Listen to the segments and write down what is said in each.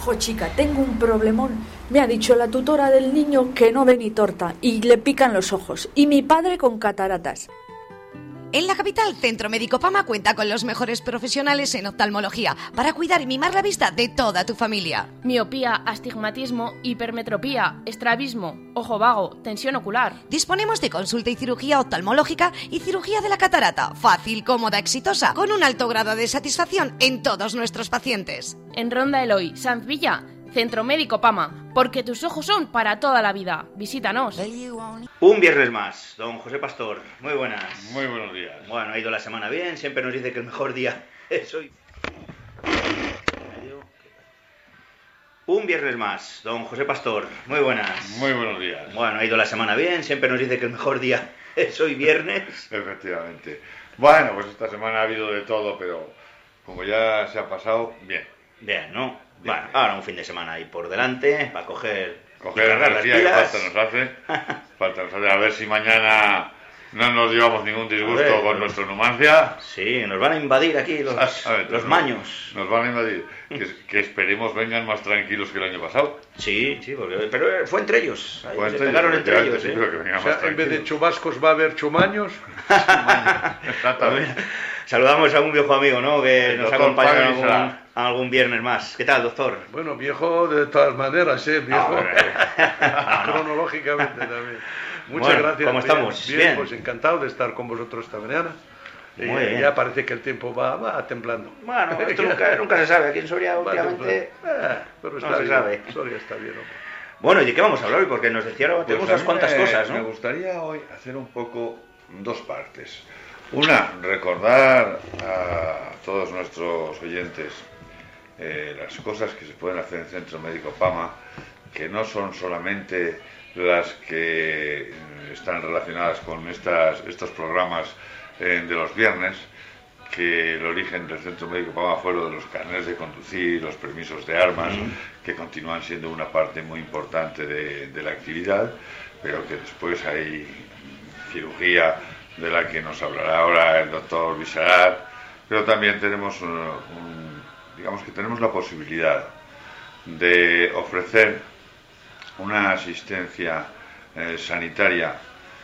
Jo, chica, tengo un problemón. Me ha dicho la tutora del niño que no ve ni torta y le pican los ojos. Y mi padre con cataratas. En la capital, Centro Médico Pama cuenta con los mejores profesionales en oftalmología para cuidar y mimar la vista de toda tu familia. Miopía, astigmatismo, hipermetropía, estrabismo, ojo vago, tensión ocular. Disponemos de consulta y cirugía oftalmológica y cirugía de la catarata, fácil, cómoda, exitosa, con un alto grado de satisfacción en todos nuestros pacientes. En Ronda Eloy, Sanz Villa, Centro Médico Pama, porque tus ojos son para toda la vida. Visítanos. Un viernes más, don José Pastor. Muy buenas. Muy buenos días. Bueno, ha ido la semana bien, siempre nos dice que el mejor día es hoy. Un viernes más, don José Pastor. Muy buenas. Muy buenos días. Bueno, ha ido la semana bien, siempre nos dice que el mejor día es hoy viernes. Efectivamente. Bueno, pues esta semana ha habido de todo, pero como ya se ha pasado, bien. Bien, ¿no? Bien, Bueno, bien. ahora un fin de semana ahí por delante para coger Energía que las falta nos hace. A ver si mañana no nos llevamos ningún disgusto con nuestro Numancia. Sí, nos van a invadir aquí los maños. Nos van a invadir. Que esperemos vengan más tranquilos que el año pasado. Sí, pero fue entre ellos. Ahí Fue se entre pegaron ellos, entre ellos. efectivamente, sí, pero que vengan O sea, más en vez de tranquilos. chubascos va a haber chumaños. Exactamente. Saludamos a un viejo amigo, ¿no? Que El nos ha doctor acompañado Pablo Isla. algún viernes más. ¿Qué tal, doctor? Bueno, viejo de todas maneras, viejo. hombre. Cronológicamente también. Muchas Bueno, gracias. ¿cómo estamos? Bien, Bien. pues encantado de estar con vosotros esta mañana. Muy bien. Ya parece que el tiempo va temblando. Bueno, esto nunca se sabe. Aquí en Soria Va últimamente... temblando. Pero no está se bien. sabe. Soria está bien, hombre. Bueno, ¿y de qué vamos a hablar hoy? Porque nos decían, Pues tenemos a unas mí cuantas cosas, Me ¿no? gustaría hoy hacer un poco dos partes. Una, recordar a todos nuestros oyentes las cosas que se pueden hacer en Centro Médico Pama, que no son solamente las que están relacionadas con estos programas de los viernes, que el origen del Centro Médico Pama fue lo de los carnets de conducir, los permisos de armas, que continúan siendo una parte muy importante de la actividad, pero que después hay cirugía de la que nos hablará ahora el doctor Bisarat, pero también tenemos digamos que tenemos la posibilidad de ofrecer una asistencia sanitaria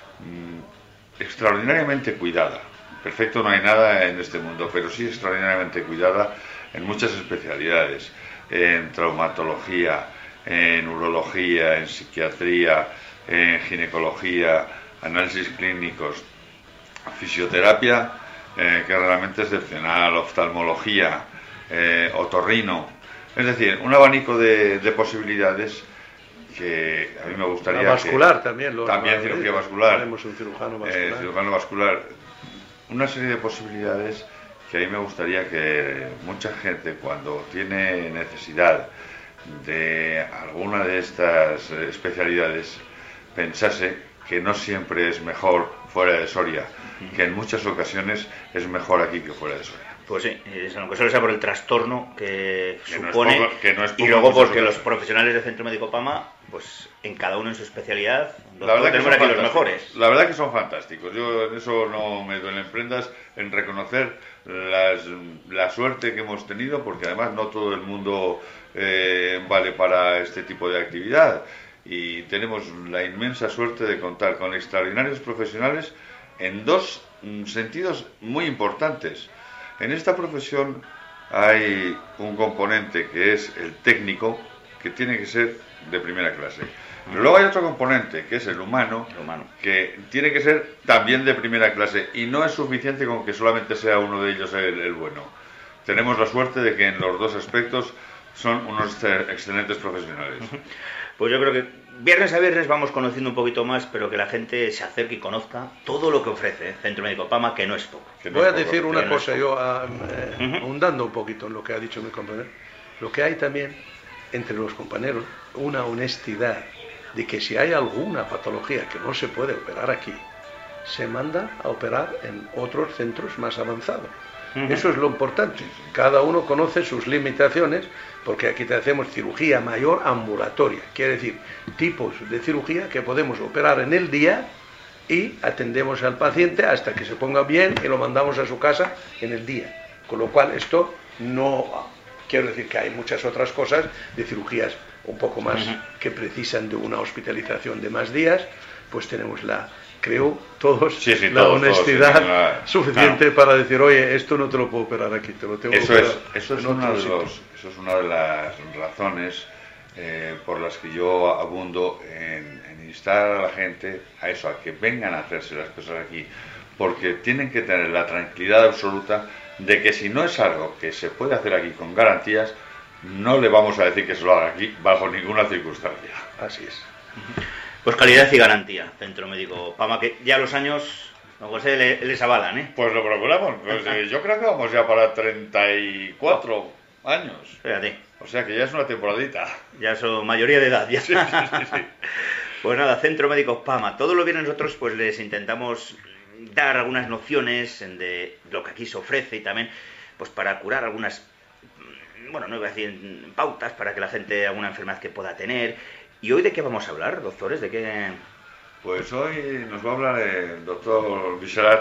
extraordinariamente cuidada. Perfecto no hay nada en este mundo, pero sí extraordinariamente cuidada en muchas especialidades, en traumatología, en urología, en psiquiatría, en ginecología, análisis clínicos, fisioterapia, que realmente es excepcional, oftalmología, otorrino, es decir, un abanico de posibilidades que a mí me gustaría... La vascular que, también. cirugía vascular. Tenemos un cirujano vascular. Cirujano vascular. Una serie de posibilidades que a mí me gustaría que mucha gente, cuando tiene necesidad de alguna de estas especialidades, pensase que no siempre es mejor fuera de Soria, que en muchas ocasiones es mejor aquí que fuera de Soria. Pues sí, aunque solo sea por el trastorno que no es supone, poco, que no es poco y luego en muchas porque los ocasiones. profesionales del Centro Médico Pama, pues en cada uno en su especialidad, La verdad que tenemos son aquí los fantásticos. mejores. La verdad que son fantásticos. Yo en eso no me duelen prendas, en reconocer la suerte que hemos tenido, porque además no todo el mundo vale para este tipo de actividad. Y tenemos la inmensa suerte de contar con extraordinarios profesionales en dos sentidos muy importantes. En esta profesión hay un componente que es el técnico, que tiene que ser de primera clase. Pero luego hay otro componente, que es el humano, que tiene que ser también de primera clase. Y no es suficiente con que solamente sea uno de ellos el bueno. Tenemos la suerte de que en los dos aspectos son unos excelentes profesionales. Pues yo creo que viernes a viernes vamos conociendo un poquito más, pero que la gente se acerque y conozca todo lo que ofrece Centro Médico Pama, que no es poco. Voy a decir una que no es cosa, poco. yo ahondando un poquito en lo que ha dicho mi compañero. Lo que hay también entre los compañeros, una honestidad de que si hay alguna patología que no se puede operar aquí, se manda a operar en otros centros más avanzados. Eso es lo importante. Cada uno conoce sus limitaciones, porque aquí te hacemos cirugía mayor ambulatoria, quiere decir tipos de cirugía que podemos operar en el día y atendemos al paciente hasta que se ponga bien y lo mandamos a su casa en el día. Con lo cual esto no Quiero decir que hay muchas otras cosas de cirugías un poco más que precisan de una hospitalización de más días, pues tenemos creo todos, la honestidad suficiente para decir, oye, esto no te lo puedo operar aquí, te lo tengo que operar. Eso es una de las razones por las que yo abundo en instar a la gente a eso, a que vengan a hacerse las cosas aquí, porque tienen que tener la tranquilidad absoluta de que si no es algo que se puede hacer aquí con garantías, no le vamos a decir que se lo haga aquí bajo ninguna circunstancia. Así es. Pues calidad y garantía, Centro Médico Pama, que ya los años, don José, les avalan, ¿eh? Pues lo procuramos. Pues, yo creo que vamos ya para 34 años. Fíjate. O sea que ya es una temporadita. Ya son mayoría de edad, ya. Sí. Pues nada, Centro Médico Pama. Todo lo bien nosotros pues les intentamos dar algunas nociones de lo que aquí se ofrece y también pues para curar algunas, bueno, no iba a decir pautas, para que la gente, alguna enfermedad que pueda tener. ¿Y hoy de qué vamos a hablar, doctores? ¿De qué? Pues hoy nos va a hablar el doctor Bisalat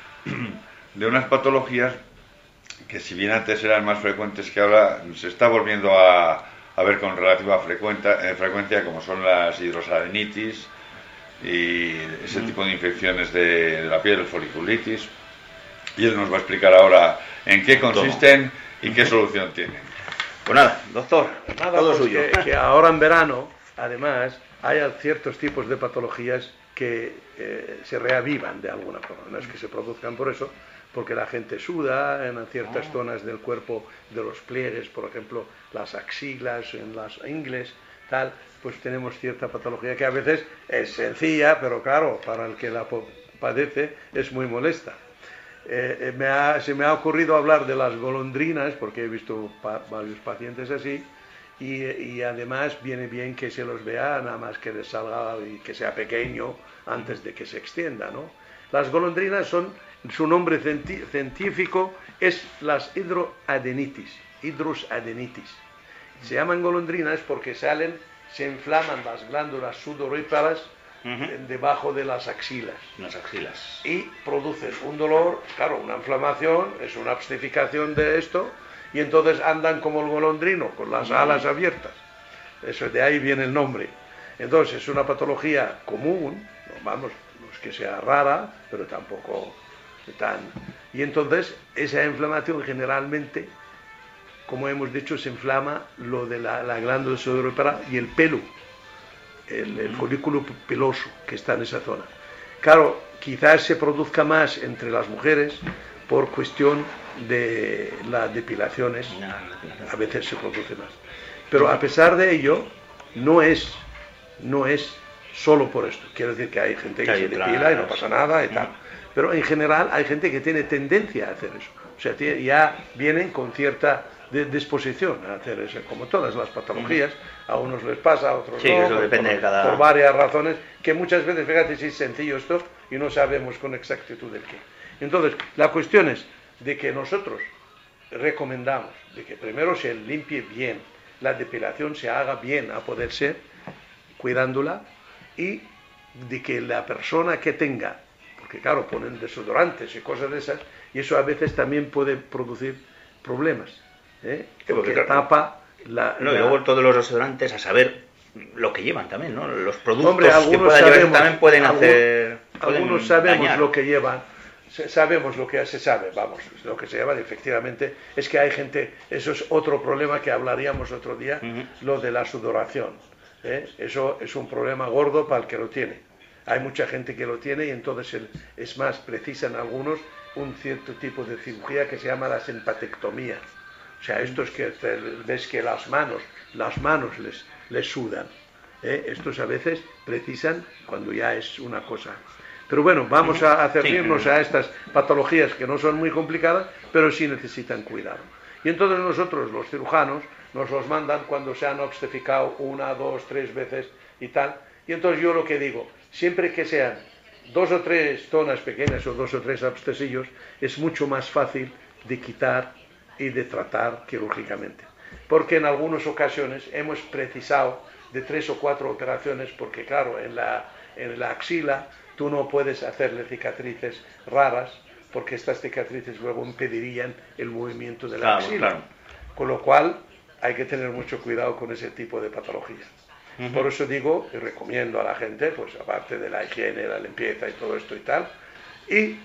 de unas patologías que, si bien antes eran más frecuentes que ahora, se está volviendo a ver con relativa frecuencia, como son las hidrosalinitis y ese tipo de infecciones de la piel, foliculitis. Y él nos va a explicar ahora en qué consisten y qué solución tienen. Pues nada, doctor, todo suyo. Que ahora en verano, además, hay ciertos tipos de patologías que se reavivan de alguna forma. No es que se produzcan por eso, porque la gente suda en ciertas zonas del cuerpo, de los pliegues, por ejemplo, las axilas, en las ingles, tal, pues tenemos cierta patología que a veces es sencilla, pero claro, para el que la padece es muy molesta. Se me ha ocurrido hablar de las golondrinas, porque he visto varios pacientes así, y además viene bien que se los vea, nada más que les salga y que sea pequeño antes de que se extienda, ¿no? Las golondrinas su nombre científico es las hidrosadenitis. Se llaman golondrinas porque se inflaman las glándulas sudoríparas debajo de las axilas. Y producen un dolor, claro, una inflamación, es una obstificación de esto, y entonces andan como el golondrino, con las alas abiertas. Eso, de ahí viene el nombre. Entonces es una patología común, no es que sea rara, pero tampoco tan... Y entonces esa inflamación generalmente, como hemos dicho, se inflama lo de la glándula sudorípara y el pelo, el folículo peloso que está en esa zona. Claro, quizás se produzca más entre las mujeres por cuestión de las depilaciones, a veces se produce más. Pero a pesar de ello, no es solo por esto. Quiero decir que hay gente que se depila y no pasa nada y tal. Pero en general hay gente que tiene tendencia a hacer eso. O sea, ya vienen con cierta disposición a hacer eso, como todas las patologías. A unos les pasa, a otros no, eso depende de cada... por varias razones, que muchas veces, fíjate si es sencillo esto, y no sabemos con exactitud el qué. Entonces, la cuestión es de que nosotros recomendamos de que primero se limpie bien, la depilación se haga bien a poder ser, cuidándola, y de que la persona que tenga, porque claro, ponen desodorantes y cosas de esas, y eso a veces también puede producir problemas, porque tapa luego todos los desodorantes, a saber lo que llevan también, ¿no? Los productos que puedan llevar también pueden hacer... Algunos sabemos lo que llevan, sabemos lo que se sabe, vamos, lo que se lleva, efectivamente, es que hay gente, eso es otro problema que hablaríamos otro día, lo de la sudoración, eso es un problema gordo para el que lo tiene. Hay mucha gente que lo tiene y entonces es más, precisan algunos un cierto tipo de cirugía que se llama la simpatectomía. O sea, esto es que ves que las manos les sudan. Estos a veces precisan cuando ya es una cosa. Pero bueno, vamos a ceñirnos a estas patologías que no son muy complicadas, pero sí necesitan cuidado. Y entonces nosotros, los cirujanos, nos los mandan cuando se han obstetricado 1, 2, 3 veces y tal. Y entonces yo lo que digo, siempre que sean 2 o 3 zonas pequeñas o 2 o 3 abscesillos, es mucho más fácil de quitar y de tratar quirúrgicamente. Porque en algunas ocasiones hemos precisado de 3 o 4 operaciones, porque claro, en la axila tú no puedes hacerle cicatrices raras, porque estas cicatrices luego impedirían el movimiento de la axila. con lo cual hay que tener mucho cuidado con ese tipo de patologías. Por eso digo y recomiendo a la gente, pues aparte de la higiene, la limpieza y todo esto y tal, y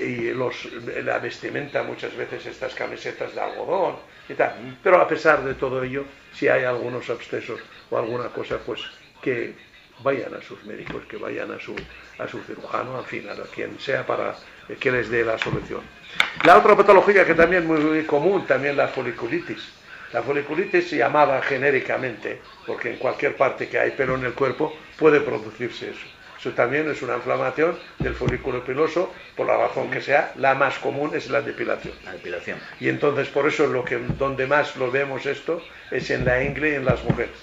la vestimenta, muchas veces estas camisetas de algodón y tal. Pero a pesar de todo ello, si hay algunos abscesos o alguna cosa, pues que vayan a sus médicos, que vayan a su cirujano, en fin, a quien sea, para que les dé la solución. La otra patología que también es muy común, también la foliculitis. La foliculitis se llamaba genéricamente, porque en cualquier parte que hay pelo en el cuerpo puede producirse eso. Eso también es una inflamación del folículo piloso, por la razón que sea. La más común es la depilación. La depilación. Y entonces por eso donde más lo vemos esto es en la ingle y en las mujeres.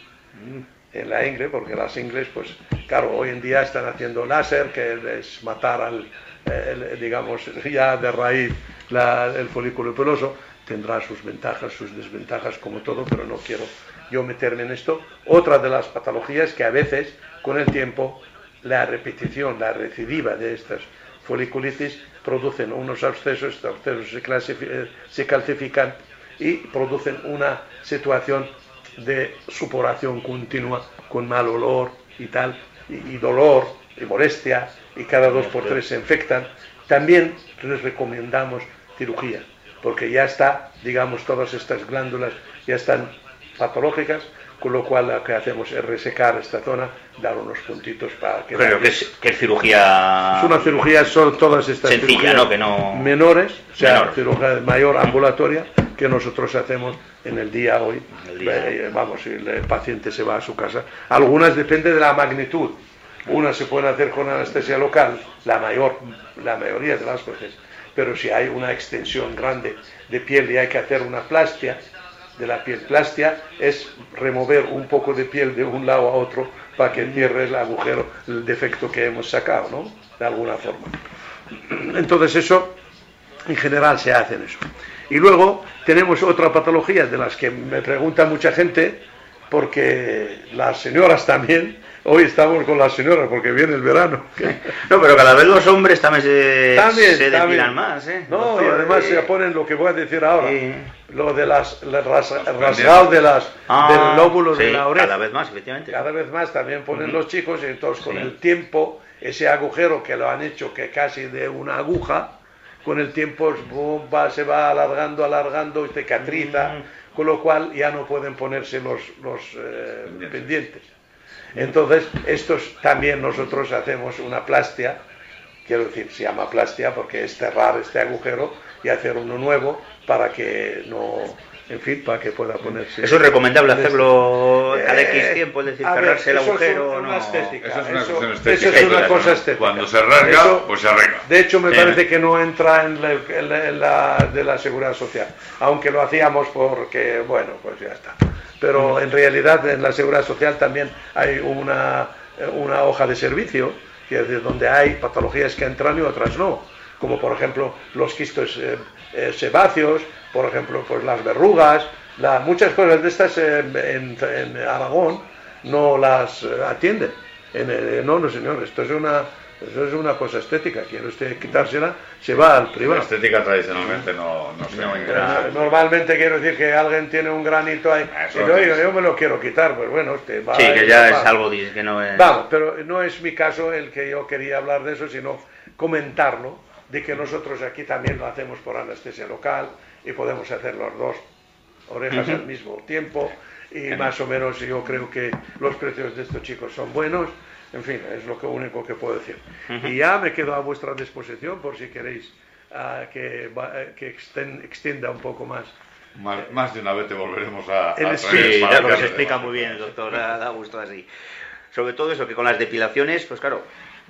En la ingle, porque las ingles, pues claro, hoy en día están haciendo láser, que es matar digamos, ya de raíz el folículo piloso. Tendrá sus ventajas, sus desventajas, como todo, pero no quiero yo meterme en esto. Otra de las patologías que a veces, con el tiempo, la repetición, la recidiva de estas foliculitis producen unos abscesos, estos abscesos se calcifican y producen una situación de supuración continua, con mal olor y tal, y dolor y molestia, y cada 2 por 3 se infectan. También les recomendamos cirugía, porque ya está, digamos, todas estas glándulas ya están patológicas, con lo cual lo que hacemos es resecar esta zona, dar unos puntitos para que... Pero que es cirugía... Es una cirugía, son todas estas sencilla, cirugías, ¿no? Que no... menores, o sea, menor. cirugía mayor ambulatoria, que nosotros hacemos en el día hoy. Vamos, el paciente se va a su casa. Algunas depende de la magnitud. Unas se pueden hacer con anestesia local, la mayoría de las veces. Pero si hay una extensión grande de piel y hay que hacer una plastia de la piel, plastia es remover un poco de piel de un lado a otro para que cierre el agujero, el defecto que hemos sacado, ¿no? De alguna forma. Entonces eso, en general se hace en eso. Y luego tenemos otra patología de las que me pregunta mucha gente, porque las señoras también, hoy estamos con las señoras porque viene el verano. No, pero cada vez los hombres también se depilan más, ¿eh? No, y además se ponen lo que voy a decir ahora, lo de el rasgado del lóbulo de la oreja. Cada vez más, efectivamente. Cada vez más también ponen los chicos, y entonces con el tiempo, ese agujero que lo han hecho que casi de una aguja, con el tiempo se va alargando y cicatriza, con lo cual ya no pueden ponerse los pendientes. Entonces, estos también nosotros hacemos una plastia, quiero decir, se llama plastia porque es cerrar este agujero y hacer uno nuevo para que no, en fin, para que pueda ponerse. ¿Eso es recomendable hacerlo cada X tiempo, es decir, cerrarse el agujero? Eso es una estética. Eso es una cosa estética. Cuando se rasga, pues se arregla. De hecho, me parece que no entra en la de la Seguridad Social, aunque lo hacíamos porque, bueno, pues ya está. Pero en realidad en la Seguridad Social también hay una hoja de servicio, que es de donde hay patologías que entran y otras no, como por ejemplo los quistos sebáceos, por ejemplo pues las verrugas, muchas cosas de estas en Aragón no las atienden. No señor, esto es una cosa estética. Quiere usted quitársela, se va al privado. La estética tradicionalmente no se entra. Normalmente quiero decir que alguien tiene un granito ahí y yo me lo quiero quitar, pues bueno, usted va. Sí, que ya es algo que no es... Vamos, pero no es mi caso el que yo quería hablar de eso, sino comentarlo, de que nosotros aquí también lo hacemos por anestesia local y podemos hacer las 2 orejas al mismo tiempo y más o menos yo creo que los precios de estos chicos son buenos. En fin, es lo único que puedo decir. Y ya me quedo a vuestra disposición por si queréis que extienda un poco más. Más de una vez te volveremos a traer. Sí, claro, que se explica muy bien, doctor, da gusto así. Sobre todo eso, que con las depilaciones, pues claro,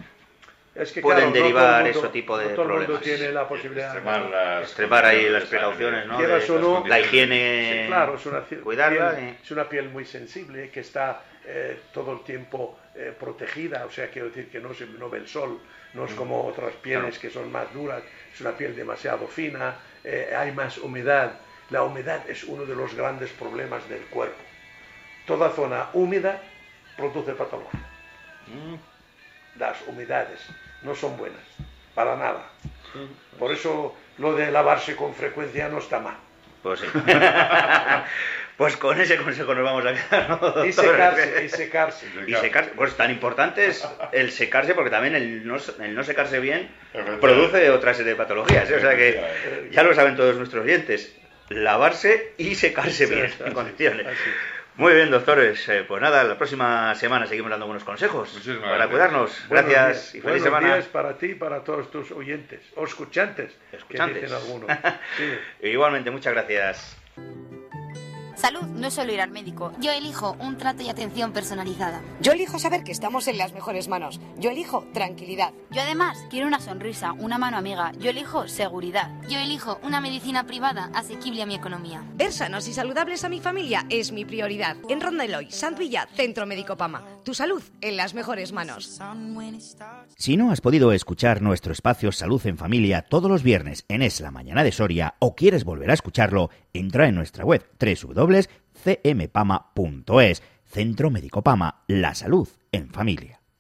es que, pueden derivar ese tipo de todo problemas. El mundo tiene la posibilidad de extremar ahí las precauciones, ¿no? La higiene, sí, claro, cuidarla. Es una piel muy sensible que está todo el tiempo protegida, o sea, quiero decir que no ve el sol, no es como otras pieles que son más duras, es una piel demasiado fina, hay más humedad. La humedad es uno de los grandes problemas del cuerpo. Toda zona húmeda produce patología. Las humedades no son buenas, para nada. Por eso lo de lavarse con frecuencia no está mal. Pues sí. Pues con ese consejo nos vamos a quedar, ¿no, doctor? Y secarse. Y secarse. Pues tan importante es el secarse, porque también el no secarse bien produce otra serie de patologías, ¿eh? O sea que ya lo saben todos nuestros oyentes. Lavarse y secarse bien, en condiciones. Muy bien, doctores. Pues nada, la próxima semana seguimos dando buenos consejos para cuidarnos. Gracias y feliz semana. Buenos días para ti y para todos tus oyentes, o escuchantes. Que dicen algunos. Sí. Igualmente, muchas gracias. Salud no es solo ir al médico. Yo elijo un trato y atención personalizada. Yo elijo saber que estamos en las mejores manos. Yo elijo tranquilidad. Yo además quiero una sonrisa, una mano amiga. Yo elijo seguridad. Yo elijo una medicina privada asequible a mi economía. Ver sanos y saludables a mi familia es mi prioridad. En Ronda Eloy, Sant Villa, Centro Médico Pama. Tu salud en las mejores manos. Si no has podido escuchar nuestro espacio Salud en Familia todos los viernes en Es la Mañana de Soria o quieres volver a escucharlo, entra en nuestra web www.cmpama.es. Centro Médico Pama, la salud en familia.